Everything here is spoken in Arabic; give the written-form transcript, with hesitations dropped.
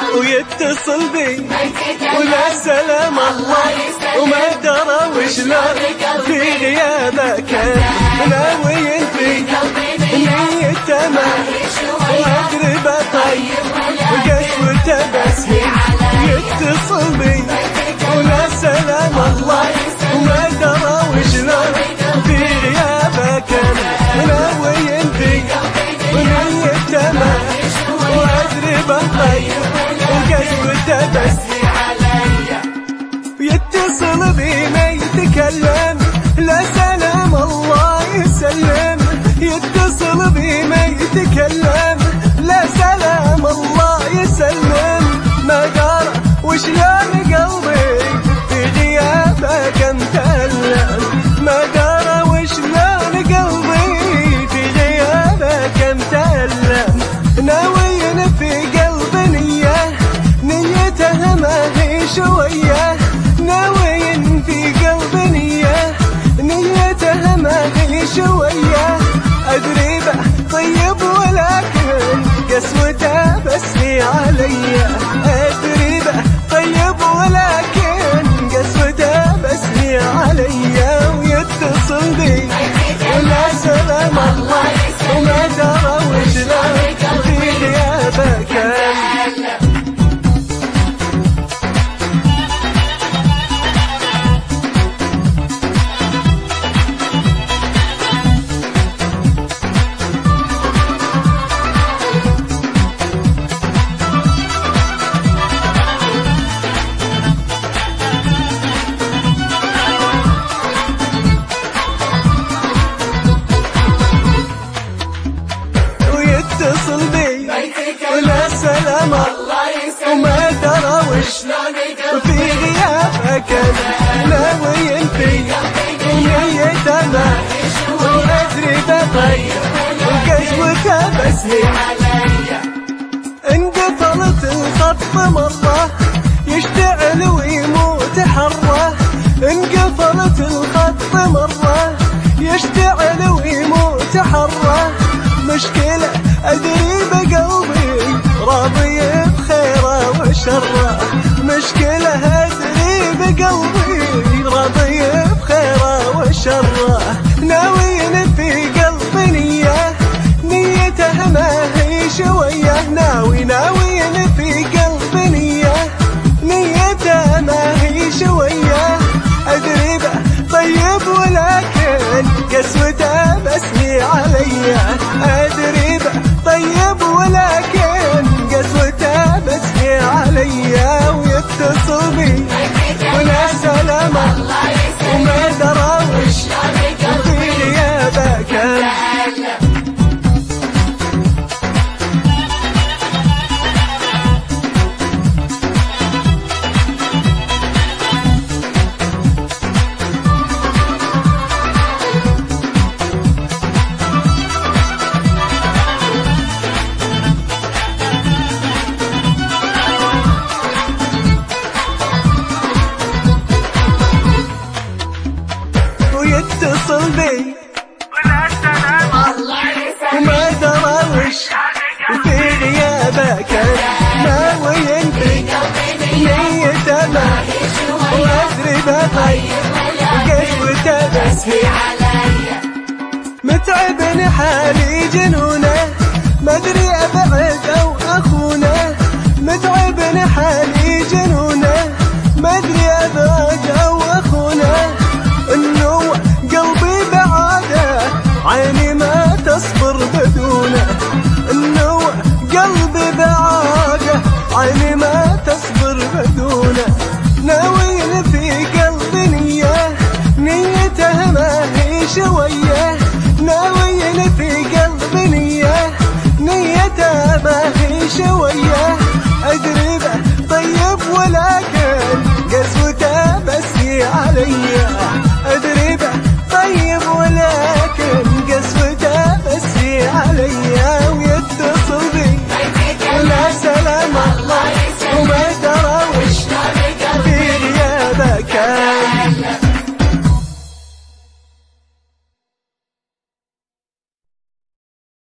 ويتصل بي ولا سلام الله وما درى وشلون في غيابه كان ناوي في نيته ما وأقربه طيب وقسوته بس يتصل بي ولا سلام الله وما درى وشلون في غيابه كان ناوي في نيته ما وأقربه طيب وقسوته بس يتصل بي ما يتكلم لا سلام الله يسلم يتصل بي ما يتكلم لا سلام الله يسلم ما قال وشلون قلبي في غيابه كم تألم ما قال وشلون قلبي في غيابه كم تألم ناوي في قلب نيته ما هي شويه ناوي في قلب نيته ما هي شويه أدريبه طيب ولكن قسوته بس هي علي أدريبه طيب ولكن قسوته بس هي علي ويتصل بي ولا سلام الله وما درى وشلون في غيابه كان يتصل بي ولا سلام وما درى وشلون في غيابه كان ناوي في نيته ما وأدريبه طيب وقسوته بس هي انقفلت الخط مرة يشتعل ويموت حره انقفلت الخط مرة يشتعل ويموت حره مشكلة أدري بقلبي راضي بخيره وشره مشكلة أدري بقلبي راضي بخيره وشره ناوي في قلب نيته ما هي شوية ناوي في قلب نيته ما هي شوية أدريبه طيب ولكن قسوته بس هي علي أدريبه طيب ولكن قسوته بس هي علي ويتصل بي ولا سلام وما درى وشلون في غيابه كان يتصل بي ولا سلام الله وما درى وش في غيابه كان ناوي في نيته ما وأدريبه طيب وقسوته بس هي متعبني حالي جنونه ما ادري ابعد او اخونه متعبني حالي جنونه ما ادري ابعد او اخونه انه قلبي بعاده عيني ما تصبر بدونه انه قلبي بعاده عيني ما تصبر بدونه ناوي في قلب نيته ما هي شويه ناوي في قلب نيته ما هي شويه أدريبه طيب ولكن قسوته بس هي علي أدريبه طيب ولكن قسوته بس هي علي ويتصل بي ولا سلام الله وما درى وشلون في غيابه كان